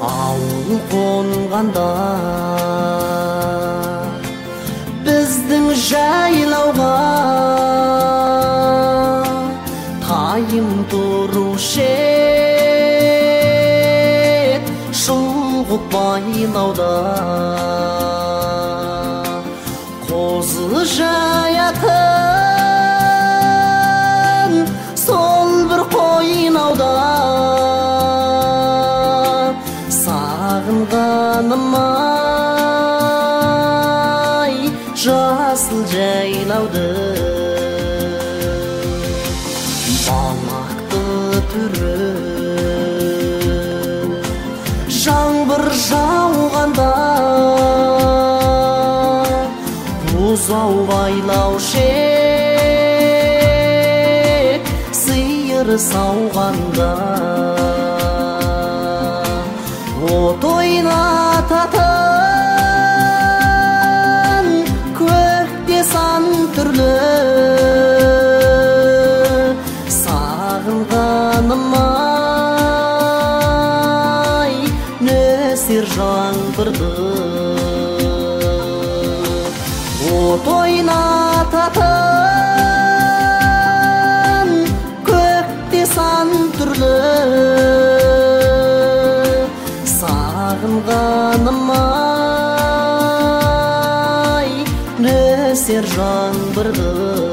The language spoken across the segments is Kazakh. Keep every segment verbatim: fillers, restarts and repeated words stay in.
ауыл қонғанда біздің жайлауға тайым тұрушы ед шұлғып байлауда қозы жаятын сол бір қойнауда сағынғаным-ай жасыл жайлауды балақты түрі жаңбыр жауғанда бұзау байлаушы ед сиыр сауғанда от ойнататын көкте сан түрлі сағынғаным-ай нөсер жаңбырды от ойнататын көкте сан түрлі сағынғаным-ай нөсер жаңбырды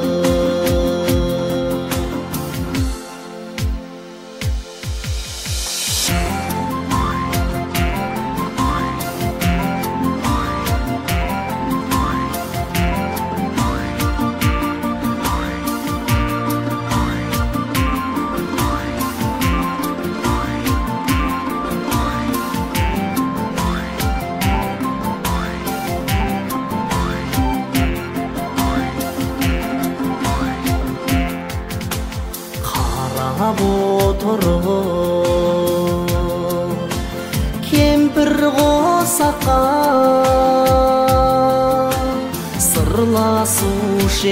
отырып кемпір қосаққа сырласушы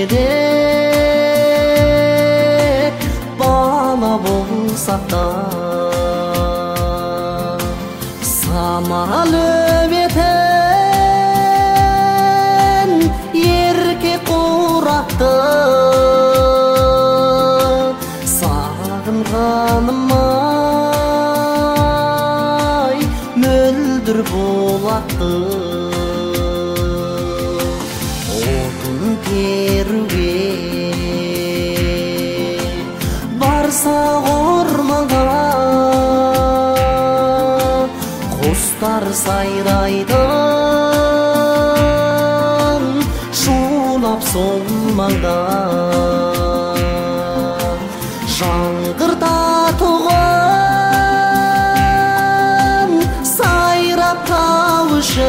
едік бала болсақ та самал өбетін ерке құрақты сағынғаным-ай мөлдір болатты отын теруге барсақ орманға құстар сайрайтын шулап сол маңда жаңғыртатұғын сайрап тау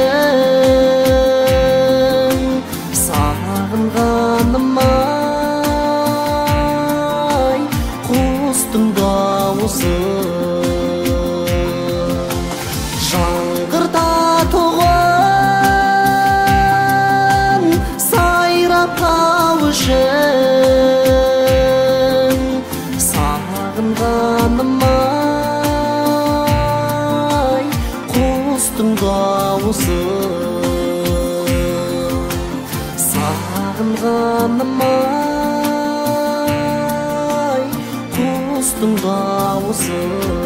үшін сағынғаным-ай құстың дауысы жаңғыртатұғын сайрап тау үшін сағынғаным-ай құстың дауысы сағынғаным-ай құстың дауысы